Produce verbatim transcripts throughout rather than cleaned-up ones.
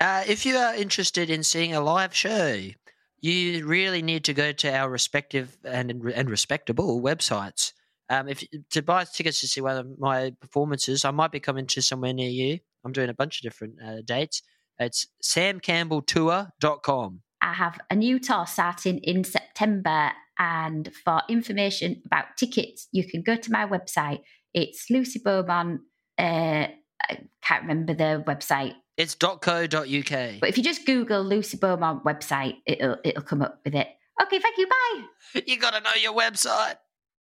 Uh, if you are interested in seeing a live show, you really need to go to our respective and and respectable websites. Um, if to buy tickets to see one of my performances, I might be coming to somewhere near you. I'm doing a bunch of different uh, dates. It's sam campbell tour dot com. I have a new tour starting in September, and for information about tickets, you can go to my website. It's Lucy Beaumont. Uh, I can't remember the website. It's .co.uk. But if you just Google Lucy Beaumont website, it'll it'll come up with it. Okay, thank you. Bye. You got to know your website.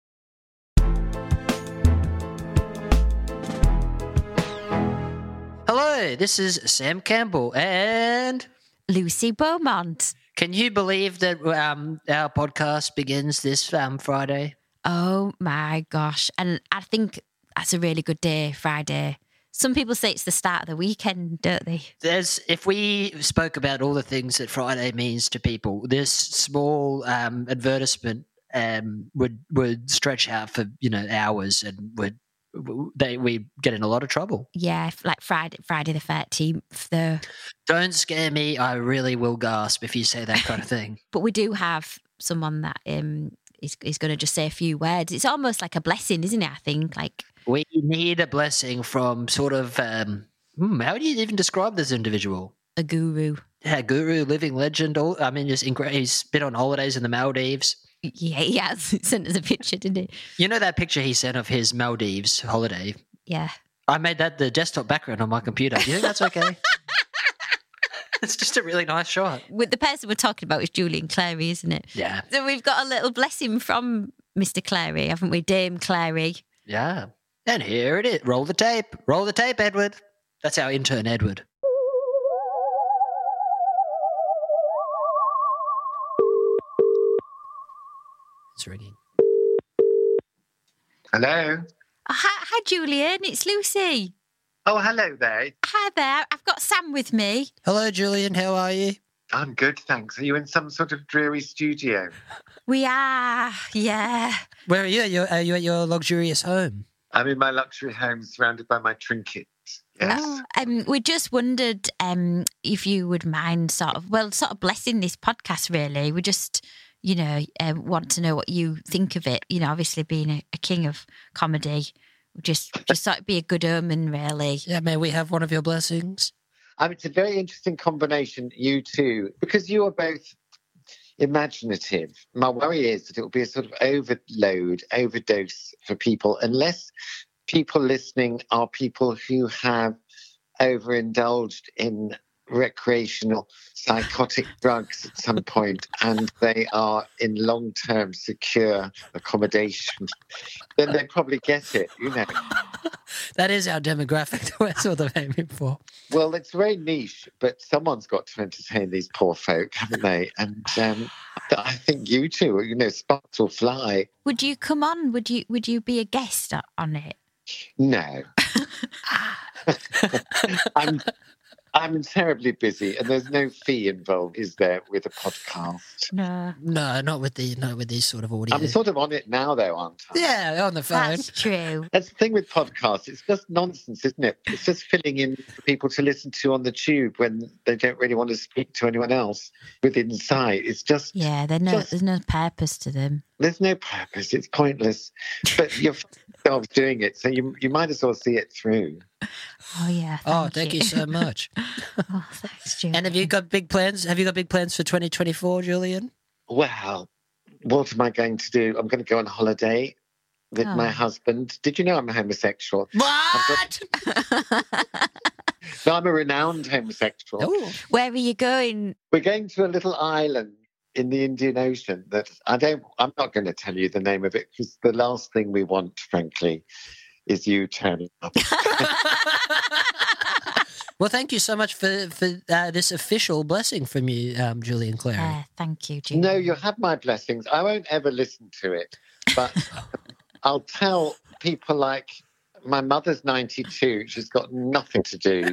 Hello, this is Sam Campbell and Lucy Beaumont. Can you believe that um, our podcast begins this um, Friday? Oh my gosh. And I think that's a really good day, Friday. Some people say it's the start of the weekend, don't they? There's, if we spoke about all the things that Friday means to people, this small um, advertisement um, would would stretch out for, you know, hours, and would they we get in a lot of trouble. Yeah, like Friday, Friday the thirteenth. The Don't scare me. I really will gasp if you say that kind of thing. But we do have someone that um is is going to just say a few words. It's almost like a blessing, isn't it? I think like we need a blessing from sort of um, hmm, how do you even describe this individual? A guru. Yeah, guru, living legend. All, I mean, just incre- he's been on holidays in the Maldives. Yeah, he has sent us a picture, didn't he? You know that picture he sent of his Maldives holiday? Yeah. I made that the desktop background on my computer. Do you think that's okay? It's just a really nice shot. With the person we're talking about is Julian Clary, isn't it? Yeah. So we've got a little blessing from Mister Clary, haven't we? Dame Clary. Yeah. And here it is. Roll the tape. Roll the tape, Edward. That's our intern, Edward. It's ringing. Hello. Oh, hi, hi, Julian. It's Lucy. Oh, hello there. Hi there. I've got Sam with me. Hello, Julian. How are you? I'm good, thanks. Are you in some sort of dreary studio? We are, yeah. Where are you? Are you, are you at your luxurious home? I'm in my luxury home surrounded by my trinkets. Yes. Oh, um, we just wondered um, if you would mind sort of, well, sort of blessing this podcast, really. We just, you know, um, want to know what you think of it. You know, obviously being a, a king of comedy, just just sort of be a good omen, really. Yeah, may we have one of your blessings? Um, it's a very interesting combination, you two, because you are both imaginative. My worry is that it will be a sort of overload, overdose for people, unless people listening are people who have overindulged in recreational psychotic drugs at some point and they are in long-term secure accommodation, then they probably get it, you know. That is our demographic. That's what they're aiming for. Well, it's very niche, but someone's got to entertain these poor folk, haven't they? And um, I think you two, you know, sparks will fly. Would you come on? Would you Would you be a guest on it? No. I'm I'm terribly busy, and there's no fee involved, is there, with a podcast? No. No, not with the not with these sort of audio. I'm sort of on it now, though, aren't I? Yeah, on the phone. That's true. That's the thing with podcasts. It's just nonsense, isn't it? It's just filling in for people to listen to on the tube when they don't really want to speak to anyone else within sight. It's just... Yeah, there's no, just, there's no purpose to them. There's no purpose. It's pointless. But you're doing it, so you you might as well see it through. Oh, yeah. Thank oh, thank you. you so much. Oh, thanks, Julian. And have you got big plans? Have you got big plans for twenty twenty-four, Julian? Well, what am I going to do? I'm going to go on holiday with oh. my husband. Did you know I'm a homosexual? What? No, I'm a renowned homosexual. Oh. Where are you going? We're going to a little island in the Indian Ocean that I don't, I'm not going to tell you the name of it because the last thing we want, frankly, is you turning up. Well, thank you so much for, for uh, this official blessing from you, um, Julian Clary. Uh, thank you, Julian. No, you have my blessings. I won't ever listen to it, but I'll tell people like my mother's ninety-two. She's got nothing to do.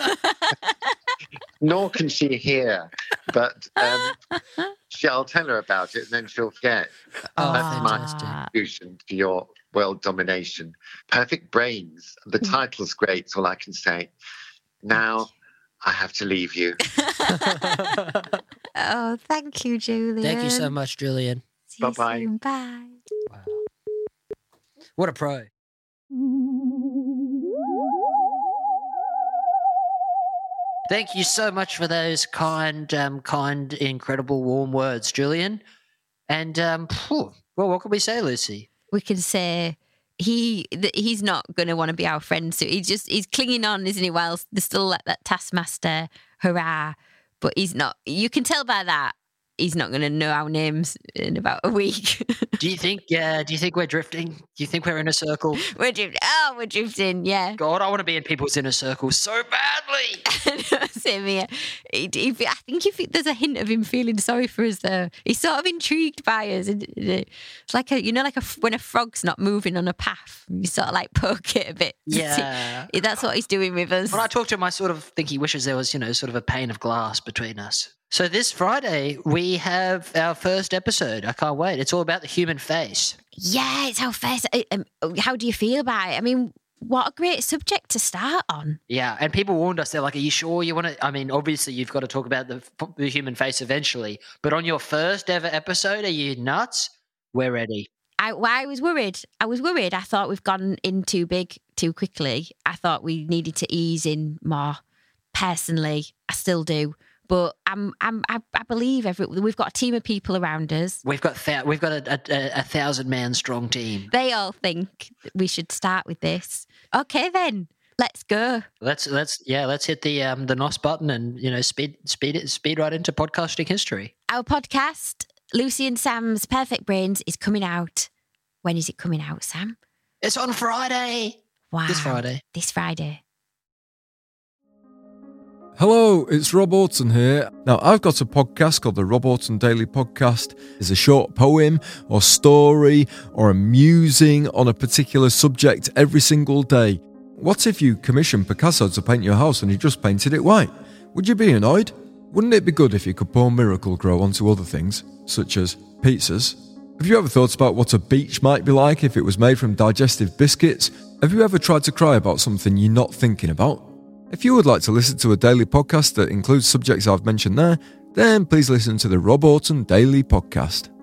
Nor can she hear, but um, she, I'll tell her about it and then she'll get. Oh, That's my fantastic. solution to your world domination. Perfect Brains. The title's great, it's all I can say. Now, I have to leave you. Oh, thank you, Julian. Thank you so much, Julian. See you Bye-bye. soon. Bye. Wow. What a pro. Thank you so much for those kind, um, kind, incredible, warm words, Julian. And, um, phew, well, what can we say, Lucy? We can say he that he's not going to want to be our friend. So he's just, he's clinging on, isn't he? While there's still that, that Taskmaster hurrah. But he's not, you can tell by that, he's not going to know our names in about a week. Do you think, uh, do you think we're drifting? Do you think we're in a circle? We're drifting. Oh, we're drifting, yeah. God, I want to be in people's inner circle so badly. Same here. He- he- I think if there's a hint of him feeling sorry for us, though, he's sort of intrigued by us. And it's like a, you know, like a, when a frog's not moving on a path, you sort of like poke it a bit. Yeah. That's what he's doing with us. When I talk to him, I sort of think he wishes there was, you know, sort of a pane of glass between us. So this Friday, we have our first episode. I can't wait. It's all about the human face. Yeah, it's our first. Um, how do you feel about it? I mean, what a great subject to start on. Yeah, and people warned us. They're like, are you sure you want to? I mean, obviously, you've got to talk about the, the human face eventually. But on your first ever episode, are you nuts? We're ready. I, well, I was worried. I was worried. I thought we've gone in too big too quickly. I thought we needed to ease in more. Personally, I still do. But I'm, I'm, I, I believe every, we've got a team of people around us. We've got th- we've got a, a, a thousand man strong team. They all think that we should start with this. Okay, then let's go. Let's let's yeah, let's hit the um the N O S button and you know speed speed it speed right into podcasting history. Our podcast, Lucy and Sam's Perfect Brains, is coming out. When is it coming out, Sam? It's on Friday. Wow, This Friday. This Friday. Hello, it's Rob Orton here. Now, I've got a podcast called the Rob Orton Daily Podcast. It's a short poem or story or a musing on a particular subject every single day. What if you commissioned Picasso to paint your house and he just painted it white? Would you be annoyed? Wouldn't it be good if you could pour Miracle-Gro onto other things, such as pizzas? Have you ever thought about what a beach might be like if it was made from digestive biscuits? Have you ever tried to cry about something you're not thinking about? If you would like to listen to a daily podcast that includes subjects I've mentioned there, then please listen to the Rob Orton Daily Podcast.